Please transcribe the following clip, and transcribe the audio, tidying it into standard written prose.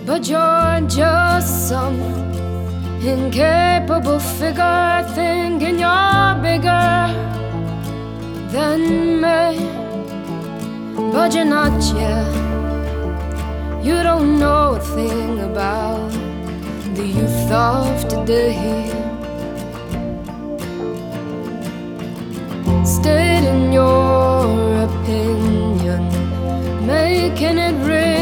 but you're just some incapable figure thinking you're bigger than me. But you're not yet. You don't know a thing about the youth of today. Stay